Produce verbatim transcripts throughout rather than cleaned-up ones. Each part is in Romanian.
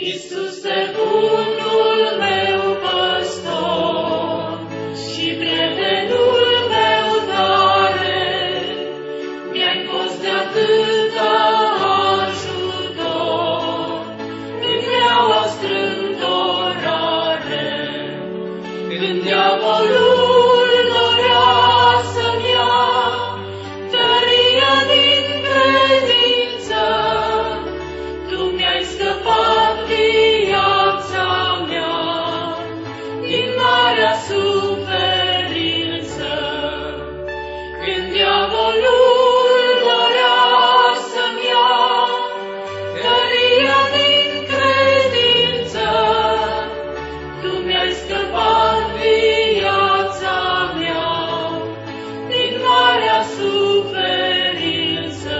Iisuse, bunul meu păstor și prietenul meu tare, mi-ai fost de atâta ajutor în greaua strâmtorare. Când diavolul dorea să-mi ia tăria din credință, Tu mi-ai scăpat viața mea din marea suferință. Când diavolul dorea să-mi ia tăria din credință, Tu mi-ai scăpat viața mea din marea suferință.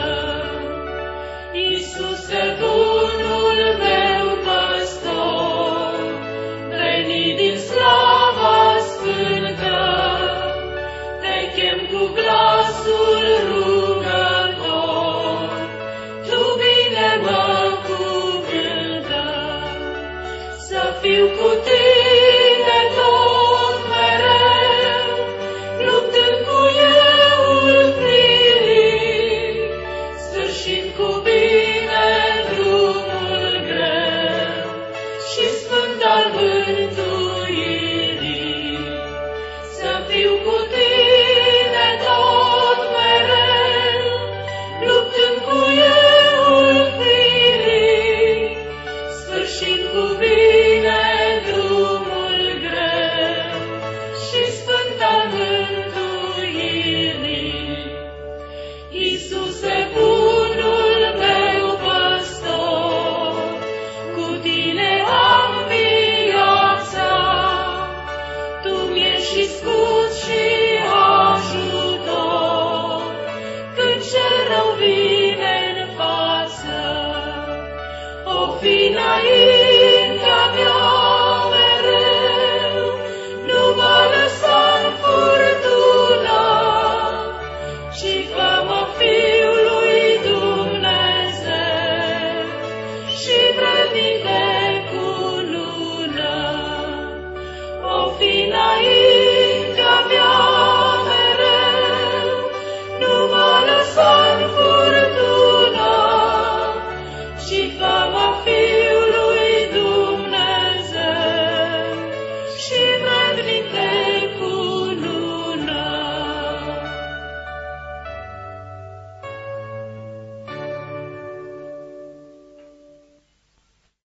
Iisuse, bunul meu păstor, venit din slava sfântă, Te chem cu glasul rugător, Tu bine mă cuvântă. Să fiu cu Tine tot mereu, luptând cu euul pririt, sfârșind cu bine drumul greu și sfânt al mântuirii. Să fiu cu Tine tot mereu, luptând cu euul pririt, sfârșind cu bine drumul greu și sfânt al mântuirii. Iisuse, bunul meu păstor, cu Tine am viața, Tu mi-ești și scut și ajutor, când cel rău vine în față. O fi înainte